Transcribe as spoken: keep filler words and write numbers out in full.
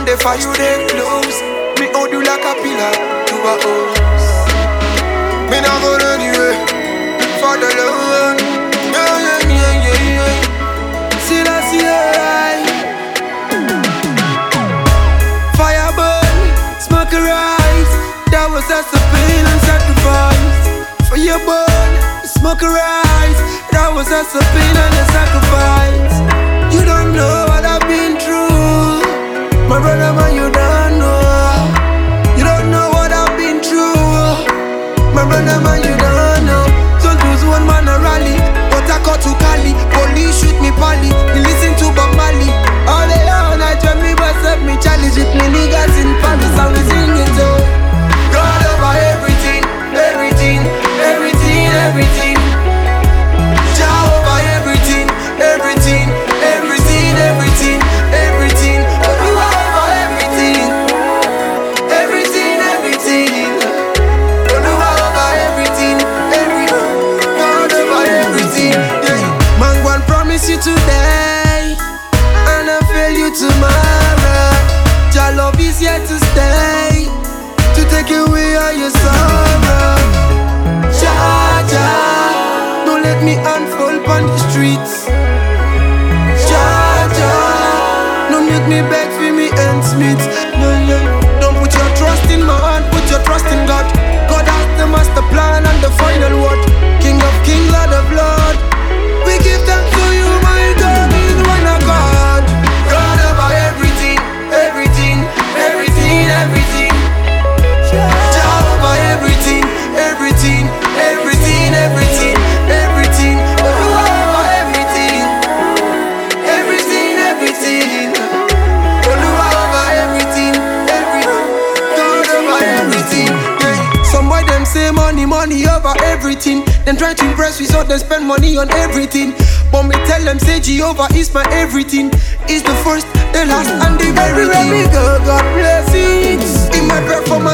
they fire you they close. Me hold you like a pillar to a house. Me not go anywhere for the love. Yeah, yeah, yeah, yeah, yeah. See that, see that. Fire burn, smoke rise. That was just a pain and sacrifice. Fire burn, smoke rise. That was just a pain and a sacrifice. You don't know what I've been through, my brother, man, you don't know. You don't know what I've been through, my brother, man, you don't know. So lose one man a rally, but I got to Cali. Police shoot me pally, me listen to Bob Marley. All day all night when me bust up me challenge with me niggas in Paris and we singing so. God over everything, everything, everything, everything. Jah over everything, everything, everything, everything, everything. Oluwa over everything, everything, everything. Oluwa over everything, everything. God over everything. Yeah. Man, go and promise you today, and I fail you tomorrow. Jah love is here to stay, to take away all your sorrow. Jah, Jah, don't let me unfold on the streets. Jah, Jah, don't make me beg for me ends meet. No, no. Don't put your trust in man, put your trust in God. God has the master plan and the final word. King of kings, Lord of lords. We give thanks to you, my God, is one of God. God over everything, everything, everything, everything. Jah over everything, everything, everything, everything, everything. Oluwa over everything, everything, everything. Oluwa over everything, everything. God over everything. Yeah. Some boy them say money, money over everything. Them try to impress me so they spend money on everything. But me tell them say Jehovah is my everything. Is the first, the last, and the very. Everywhere we go, God bless it. In my breath for my